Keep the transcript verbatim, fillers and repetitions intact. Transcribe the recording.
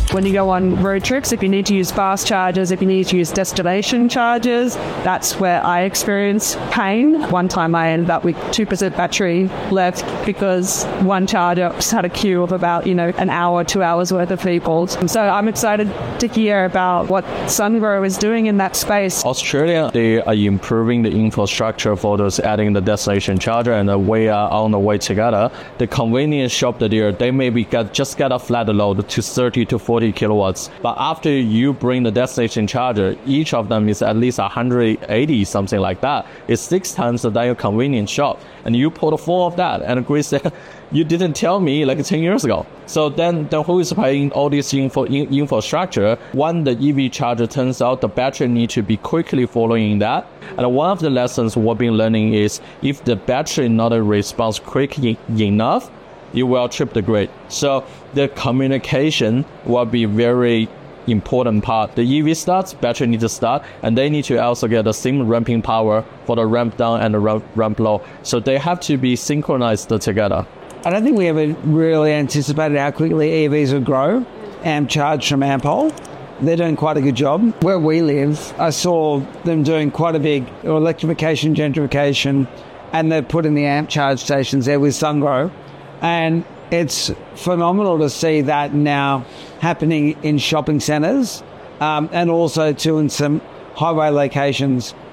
when you go on road trips, if you need to use fast chargers, if you need to use destination chargers, that's where I experience pain. One time I ended up with two percent battery left because one charger just had a queue of about, you know, an hour, two hours worth of people. So I'm excited to hear about what Sungrow is doing in that space. Australia, they are improving the infrastructure for those adding the destination charger, and we are on the way together. The convenience shop there, they maybe get, just get a flat load to thirty to forty kilowatts. But after you bring the destination charger, each of them is at least one hundred eighty, something like that. It's six times than your convenience shop. And you put four of that. And Grace said, you didn't tell me like ten years ago. So then, then who is paying all this info, in, infrastructure? When the E V charger turns out, the battery need to be quickly following that. And one of the lessons we've been learning is if the battery not responds quickly enough, it will trip the grid. So the communication will be very important part. The E V starts, battery needs to start, and they need to also get the same ramping power for the ramp down and the ramp, ramp low. So they have to be synchronized together. I don't think we ever really anticipated how quickly E Vs would grow. Amp Charge from Ampol, they're doing quite a good job. Where we live, I saw them doing quite a big electrification, gentrification, and they're putting the Amp Charge stations there with Sungrow. And it's phenomenal to see that now happening in shopping centres um, and also too in some highway locations